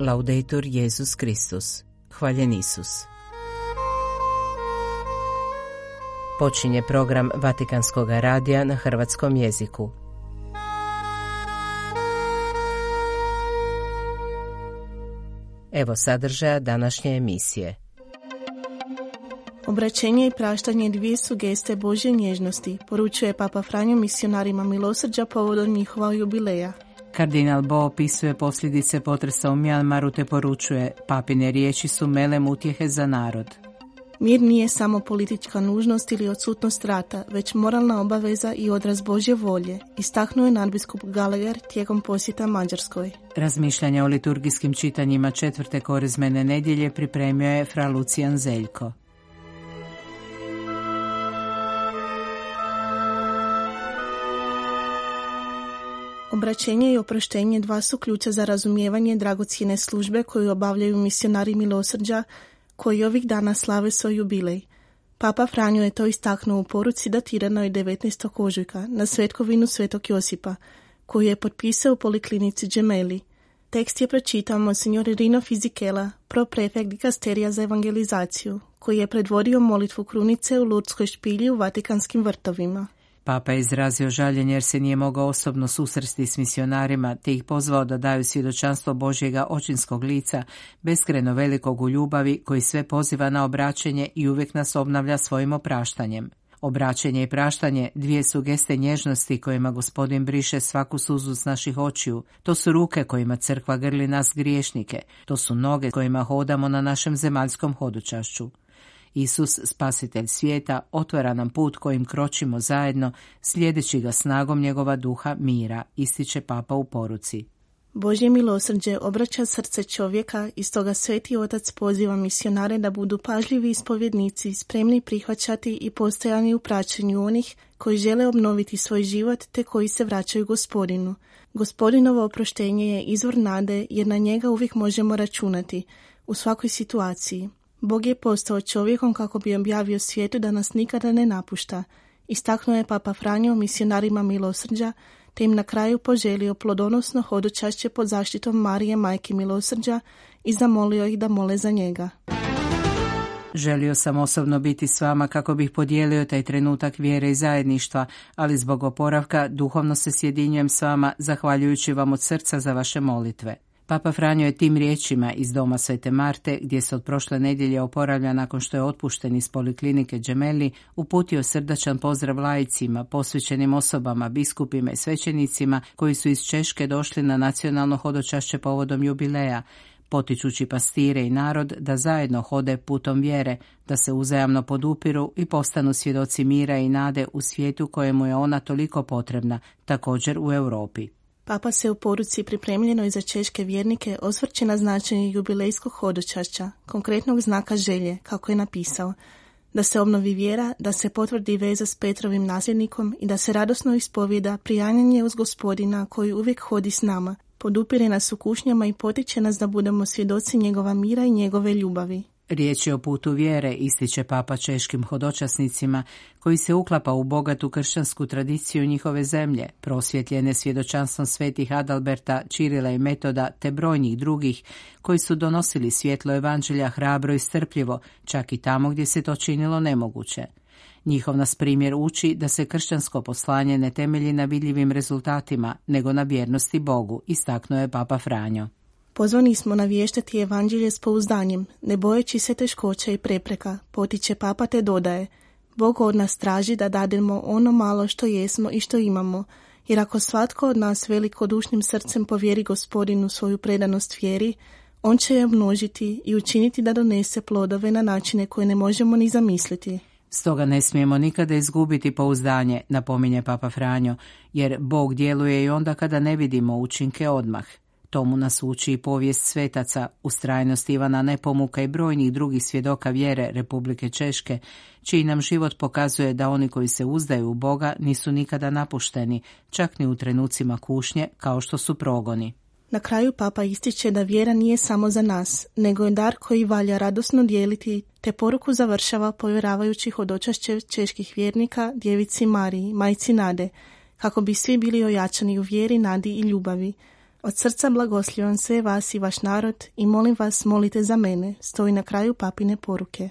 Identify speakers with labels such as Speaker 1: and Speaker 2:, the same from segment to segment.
Speaker 1: Laudetur Jesus Kristus. Hvaljen Isus. Počinje program Vatikanskog radija na hrvatskom jeziku. Evo sadržaja današnje emisije.
Speaker 2: Obraćenje i praštanje dvije su geste Božje nježnosti, poručuje Papa Franjo misionarima milosrđa povodom njihova jubileja.
Speaker 3: Kardinal Bo opisuje posljedice potresa u Mjanmaru te poručuje: papine riječi su melem utjehe za narod.
Speaker 2: Mir nije samo politička nužnost ili odsutnost rata, već moralna obaveza i odraz Božje volje, istaknuo je nadbiskup Gallagher tijekom posjeta Mađarskoj.
Speaker 3: Razmišljanja o liturgijskim čitanjima četvrte korizmene nedjelje pripremio je fra Lucijan Zeljko.
Speaker 2: Obraćenje i oproštenje dva su ključa za razumijevanje dragocjene službe koju obavljaju misionari milosrđa, koji ovih dana slave svoj jubilej. Papa Franjo je to istaknuo u poruci datiranoj 19. ožujka na svetkovinu Svetog Josipa, koju je potpisao u poliklinici Gemelli. Tekst je pročitao monsignor Rino Fisichella, proprefekt dikasterija za evangelizaciju, koji je predvodio molitvu krunice u Lurdskoj špilji u Vatikanskim vrtovima.
Speaker 3: Papa je izrazio žaljenje jer se nije mogao osobno susresti s misionarima, te ih pozvao da daju svjedočanstvo Božjega očinskog lica, beskrajno velikog u ljubavi, koji sve poziva na obraćenje i uvijek nas obnavlja svojim opraštanjem. Obraćenje i praštanje dvije su geste nježnosti kojima Gospodin briše svaku suzu s naših očiju. To su ruke kojima crkva grli nas griješnike. To su noge kojima hodamo na našem zemaljskom hodočašću. Isus, spasitelj svijeta, otvara nam put kojim kročimo zajedno, slijedeći ga snagom njegova duha mira, ističe Papa u poruci.
Speaker 2: Božje milosrđe obraća srce čovjeka i stoga Sveti Otac poziva misionare da budu pažljivi ispovjednici, spremni prihvaćati i postojani u praćenju onih koji žele obnoviti svoj život te koji se vraćaju Gospodinu. Gospodinovo oproštenje je izvor nade jer na njega uvijek možemo računati u svakoj situaciji. Bog je postao čovjekom kako bi objavio svijetu da nas nikada ne napušta. Istaknuo je Papa Franjo misionarima milosrđa, te im na kraju poželio plodonosno hodočašće pod zaštitom Marije, majke milosrđa, i zamolio ih da mole za njega.
Speaker 3: Želio sam osobno biti s vama kako bih podijelio taj trenutak vjere i zajedništva, ali zbog oporavka duhovno se sjedinjujem s vama, zahvaljujući vam od srca za vaše molitve. Papa Franjo je tim riječima iz doma Svete Marte, gdje se od prošle nedjelje oporavlja nakon što je otpušten iz poliklinike Gemelli, uputio srdačan pozdrav laicima, posvećenim osobama, biskupima i svećenicima koji su iz Češke došli na nacionalno hodočašće povodom jubileja, potičući pastire i narod da zajedno hode putom vjere, da se uzajamno podupiru i postanu svjedoci mira i nade u svijetu kojemu je ona toliko potrebna, također u Europi.
Speaker 2: Papa se u poruci pripremljenoj za češke vjernike osvrće na značenje jubilejskog hodočašća, konkretnog znaka želje, kako je napisao, da se obnovi vjera, da se potvrdi veza s Petrovim nasljednikom i da se radosno ispovijeda prijanjanje uz Gospodina koji uvijek hodi s nama, podupire nas u kušnjama i potiče nas da budemo svjedoci njegova mira i njegove ljubavi.
Speaker 3: Riječ je o putu vjere, ističe Papa češkim hodočasnicima, koji se uklapa u bogatu kršćansku tradiciju njihove zemlje, prosvjetljene svjedočanstvom svetih Adalberta, Čirila i Metoda, te brojnih drugih, koji su donosili svjetlo evanđelja hrabro i strpljivo, čak i tamo gdje se to činilo nemoguće. Njihov nas primjer uči da se kršćansko poslanje ne temelji na vidljivim rezultatima, nego na vjernosti Bogu, istaknuo je Papa Franjo.
Speaker 2: Pozvani smo navještati evanđelje s pouzdanjem, ne bojeći se teškoća i prepreka, potiče Papa te dodaje: Bog od nas traži da dademo ono malo što jesmo i što imamo, jer ako svatko od nas velikodušnim srcem povjeri Gospodinu svoju predanost vjeri, on će je množiti i učiniti da donese plodove na načine koje ne možemo ni zamisliti.
Speaker 3: Stoga ne smijemo nikada izgubiti pouzdanje, napominje Papa Franjo, jer Bog djeluje i onda kada ne vidimo učinke odmah. Tomu nas uči i povijest svetaca, ustrajnost Ivana Nepomuka i brojnih drugih svjedoka vjere Republike Češke, čiji nam život pokazuje da oni koji se uzdaju u Boga nisu nikada napušteni, čak ni u trenucima kušnje, kao što su progoni.
Speaker 2: Na kraju Papa ističe da vjera nije samo za nas, nego je dar koji valja radosno dijeliti, te poruku završava povjeravajući hodočašće čeških vjernika Djevici Mariji, majci nade, kako bi svi bili ojačani u vjeri, nadi i ljubavi. Od srca blagoslijevam sve vas i vaš narod i molim vas, molite za mene, stoji na kraju papine poruke.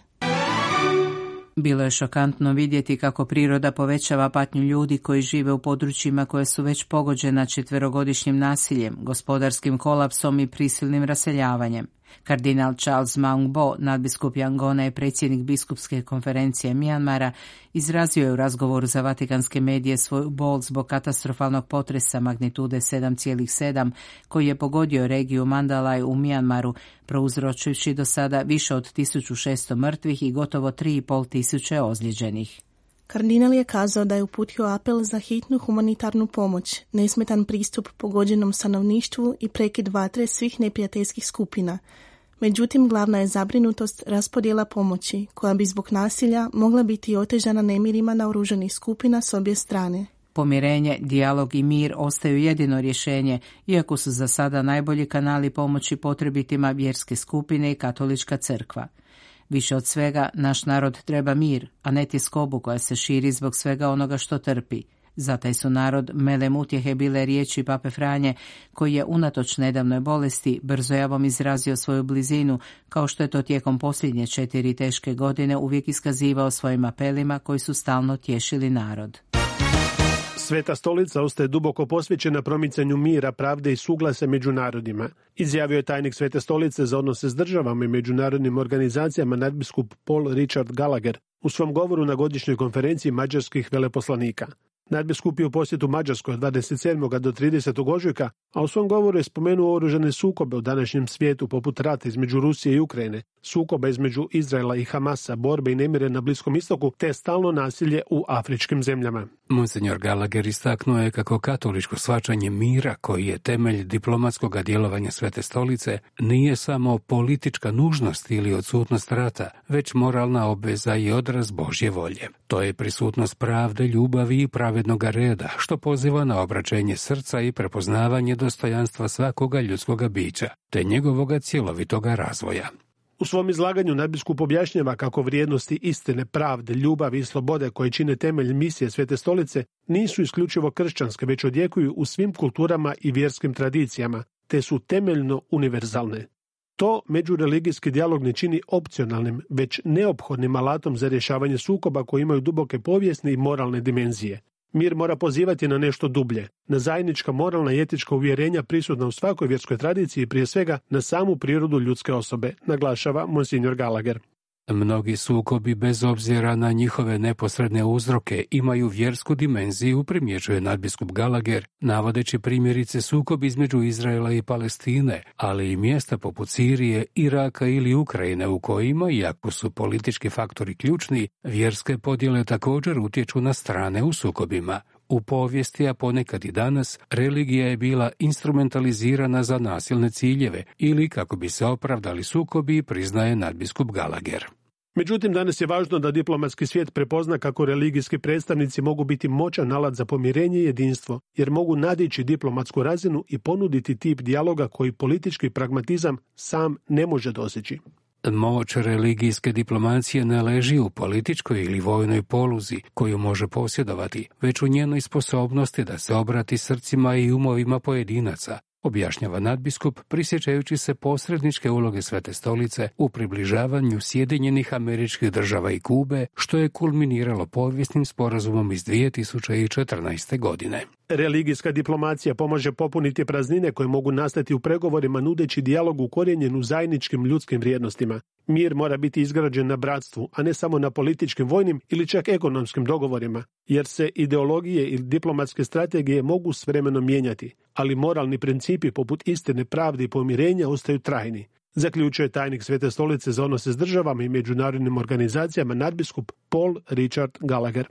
Speaker 3: Bilo je šokantno vidjeti kako priroda povećava patnju ljudi koji žive u područjima koje su već pogođena 4-godišnjim nasiljem, gospodarskim kolapsom i prisilnim raseljavanjem. Kardinal Charles Maung Bo, nadbiskup Yangona i predsjednik biskupske konferencije Mijanmara, izrazio je u razgovoru za vatikanske medije svoju bol zbog katastrofalnog potresa magnitude 7,7 koji je pogodio regiju Mandalay u Mijanmaru, prouzročujući do sada više od 1600 mrtvih i gotovo 3500 ozlijeđenih.
Speaker 2: Kardinal je kazao da je uputio apel za hitnu humanitarnu pomoć, nesmetan pristup pogođenom stanovništvu i prekid vatre svih neprijateljskih skupina. Međutim, glavna je zabrinutost raspodjela pomoći, koja bi zbog nasilja mogla biti otežana nemirima naoružanih skupina s obje strane.
Speaker 3: Pomirenje, dijalog i mir ostaju jedino rješenje, iako su za sada najbolji kanali pomoći potrebitima vjerske skupine i katolička crkva. Više od svega, naš narod treba mir, a ne tjeskobu koja se širi zbog svega onoga što trpi. Za taj su narod melem utjehe bile riječi pape Franje, koji je unatoč nedavnoj bolesti brzojavom izrazio svoju blizinu, kao što je to tijekom posljednje 4 teške godine uvijek iskazivao svojim apelima koji su stalno tješili narod.
Speaker 4: Sveta stolica ostaje duboko posvećena promicanju mira, pravde i suglasja među narodima, izjavio je tajnik Svete stolice za odnose s državama i međunarodnim organizacijama nadbiskup Paul Richard Gallagher u svom govoru na godišnjoj konferenciji mađarskih veleposlanika. Nadbiskup je u posjetu Mađarskoj od 27. do 30. ožujka, a u svom govoru je spomenuo oružane sukobe u današnjem svijetu poput rata između Rusije i Ukrajine, sukoba između Izraela i Hamasa, borbe i nemire na Bliskom istoku, te stalno nasilje u afričkim zemljama.
Speaker 5: Monsignor Gallagher istaknuo je kako katoličko shvaćanje mira, koji je temelj diplomatskog djelovanja Svete stolice, nije samo politička nužnost ili odsutnost rata, već moralna obveza i odraz Božje volje. To je prisutnost pravde, ljubavi i pravednog reda, što poziva na obraćenje srca i prepoznavanje dostojanstva svakoga ljudskoga bića, te njegovoga cjelovitoga razvoja.
Speaker 4: U svom izlaganju nadbiskup objašnjava kako vrijednosti istine, pravde, ljubavi i slobode koje čine temelj misije Svete stolice nisu isključivo kršćanske, već odjekuju u svim kulturama i vjerskim tradicijama, te su temeljno univerzalne. To međureligijski dijalog ne čini opcionalnim, već neophodnim alatom za rješavanje sukoba koji imaju duboke povijesne i moralne dimenzije. Mir mora pozivati na nešto dublje, na zajednička moralna i etička uvjerenja prisutna u svakoj vjerskoj tradiciji i prije svega na samu prirodu ljudske osobe, naglašava Monsignor Gallagher.
Speaker 5: Mnogi sukobi, bez obzira na njihove neposredne uzroke, imaju vjersku dimenziju, primjećuje nadbiskup Gallagher, navodeći primjerice sukob između Izraela i Palestine, ali i mjesta poput Sirije, Iraka ili Ukrajine u kojima, iako su politički faktori ključni, vjerske podjele također utječu na strane u sukobima. U povijesti, a ponekad i danas, religija je bila instrumentalizirana za nasilne ciljeve ili kako bi se opravdali sukobi, priznaje nadbiskup Gallagher.
Speaker 4: Međutim, danas je važno da diplomatski svijet prepozna kako religijski predstavnici mogu biti moćan alat za pomirenje i jedinstvo, jer mogu nadići diplomatsku razinu i ponuditi tip dijaloga koji politički pragmatizam sam ne može doseći.
Speaker 5: Moć religijske diplomacije ne leži u političkoj ili vojnoj poluzi koju može posjedovati, već u njenoj sposobnosti da se obrati srcima i umovima pojedinaca, objašnjava nadbiskup, prisjećajući se posredničke uloge Svete stolice u približavanju Sjedinjenih Američkih Država i Kube, što je kulminiralo povijesnim sporazumom iz 2014. godine.
Speaker 4: Religijska diplomacija pomaže popuniti praznine koje mogu nastati u pregovorima nudeći dijalog ukorijenjen u zajedničkim ljudskim vrijednostima. Mir mora biti izgrađen na bratstvu, a ne samo na političkim, vojnim ili čak ekonomskim dogovorima, jer se ideologije ili diplomatske strategije mogu s vremenom mijenjati, ali moralni principi poput istine, pravde i pomirenja ostaju trajni, zaključuje tajnik Svete stolice za odnose s državama i međunarodnim organizacijama nadbiskup Paul Richard Gallagher.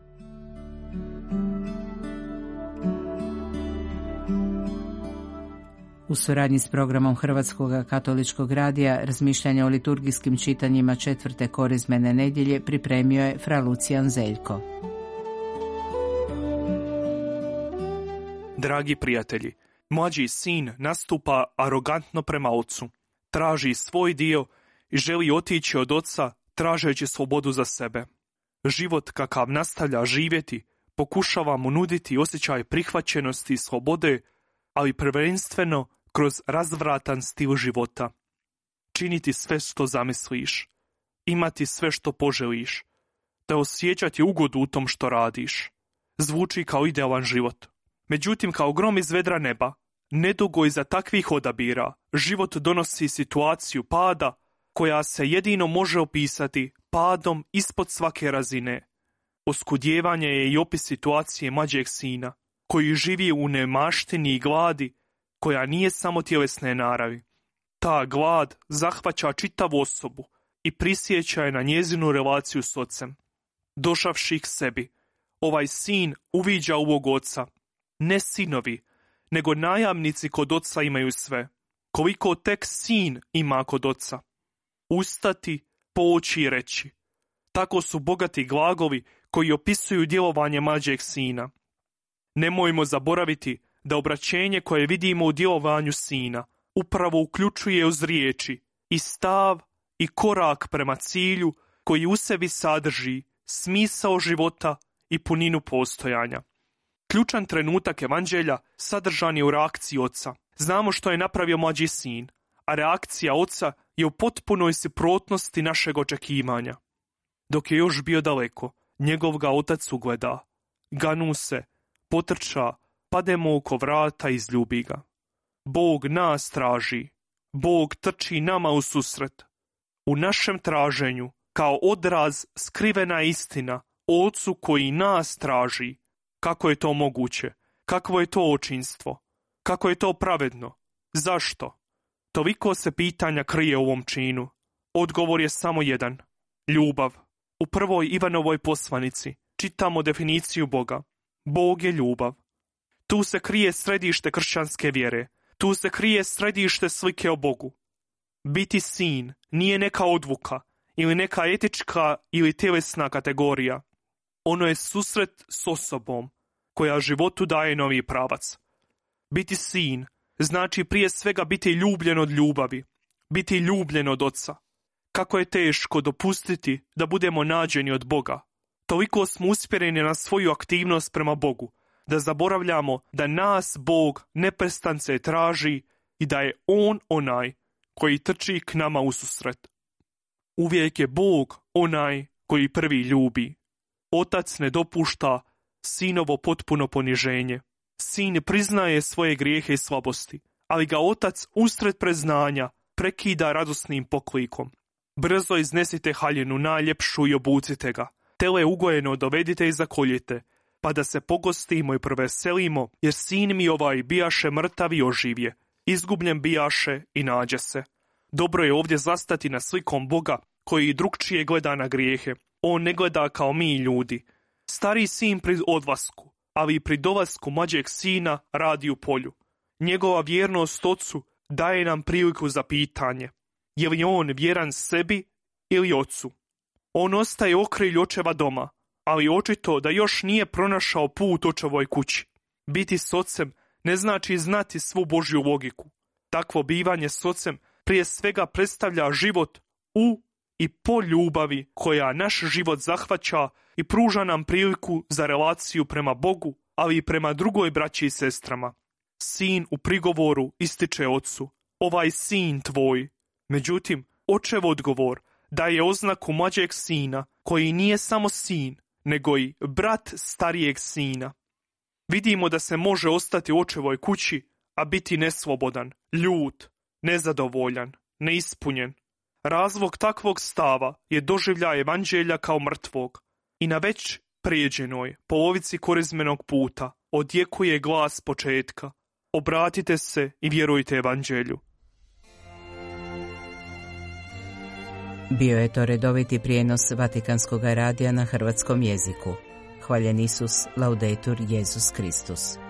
Speaker 3: U suradnji s programom Hrvatskog katoličkog radija razmišljanja o liturgijskim čitanjima 4. korizmene nedjelje pripremio je fra Lucijan Zeljko.
Speaker 6: Dragi prijatelji, mlađi sin nastupa arogantno prema ocu, traži svoj dio i želi otići od oca tražeći slobodu za sebe. Život kakav nastavlja živjeti pokušava mu nuditi osjećaj prihvaćenosti i slobode, ali prvenstveno kroz razvratan stil života. Činiti sve što zamisliš, imati sve što poželiš, te osjećati ugodu u tom što radiš. Zvuči kao idealan život. Međutim, kao grom iz vedra neba, nedugo iza takvih odabira, život donosi situaciju pada koja se jedino može opisati padom ispod svake razine. Oskudjevanje je i opis situacije mlađeg sina, koji živi u nemaštini i gladi, koja nije samo tjelesne naravi. Ta glad zahvaća čitavu osobu i prisjeća je na njezinu relaciju s ocem. Došavši k sebi, ovaj sin uviđa ovog oca. Ne sinovi, nego najamnici kod oca imaju sve. Koliko tek sin ima kod oca. Ustati, poći i reći. Tako su bogati glagoli koji opisuju djelovanje mlađeg sina. Nemojmo zaboraviti da obraćenje koje vidimo u djelovanju sina upravo uključuje uz riječi i stav i korak prema cilju koji u sebi sadrži smisao života i puninu postojanja. Ključan trenutak evanđelja sadržan je u reakciji oca. Znamo što je napravio mlađi sin, a reakcija oca je u potpunoj suprotnosti našeg očekivanja. Dok je još bio daleko, njegov ga otac ugleda, ganu se, potrča, pademo oko vrata i izljubi ga. Bog nas traži, Bog trči nama u susret. U našem traženju, kao odraz skrivena istina, ocu koji nas traži. Kako je to moguće? Kakvo je to očinstvo? Kako je to pravedno? Zašto? Toliko se pitanja krije u ovom činu. Odgovor je samo jedan. Ljubav. U prvoj Ivanovoj poslanici čitamo definiciju Boga. Bog je ljubav. Tu se krije središte kršćanske vjere. Tu se krije središte slike o Bogu. Biti sin nije neka odluka ili neka etička ili tjelesna kategorija. Ono je susret s osobom koja životu daje novi pravac. Biti sin znači prije svega biti ljubljen od ljubavi, biti ljubljen od oca. Kako je teško dopustiti da budemo nađeni od Boga. Toliko smo usmjereni na svoju aktivnost prema Bogu, da zaboravljamo da nas Bog neprestance traži i da je On onaj koji trči k nama u susret. Uvijek je Bog onaj koji prvi ljubi. Otac ne dopušta sinovo potpuno poniženje. Sin priznaje svoje grijehe i slabosti, ali ga otac usred preznanja prekida radosnim poklikom. Brzo iznesite haljinu najljepšu i obucite ga. Tele ugojeno dovedite i zakoljite, pa da se pogostimo i proveselimo, jer sin mi ovaj bijaše mrtav i oživje, izgubljen bijaše i nađe se. Dobro je ovdje zastati na slikom Boga koji drukčije gleda na grijehe. On ne gleda kao mi ljudi. Stari sin pri odlasku, ali i pri dolasku mlađeg sina radi u polju. Njegova vjernost ocu daje nam priliku za pitanje. Je li on vjeran sebi ili ocu? On ostaje okrilj očeva doma, ali očito da još nije pronašao put očevoj kući. Biti s ocem ne znači znati svu Božju logiku. Takvo bivanje s ocem prije svega predstavlja život u i po ljubavi koja naš život zahvaća i pruža nam priliku za relaciju prema Bogu, ali i prema drugoj braći i sestrama. Sin u prigovoru ističe ocu, ovaj sin tvoj. Međutim, očev odgovor daje oznaku mlađeg sina, koji nije samo sin, nego i brat starijeg sina. Vidimo da se može ostati u očevoj kući, a biti neslobodan, ljut, nezadovoljan, neispunjen. Razlog takvog stava je doživljaj evanđelja kao mrtvog i na već prijeđenoj polovici korizmenog puta odjekuje glas početka. Obratite se i vjerujte evanđelju.
Speaker 1: Bio je to redoviti prijenos Vatikanskog radija na hrvatskom jeziku. Hvaljen Isus, laudetur Jesus Kristus.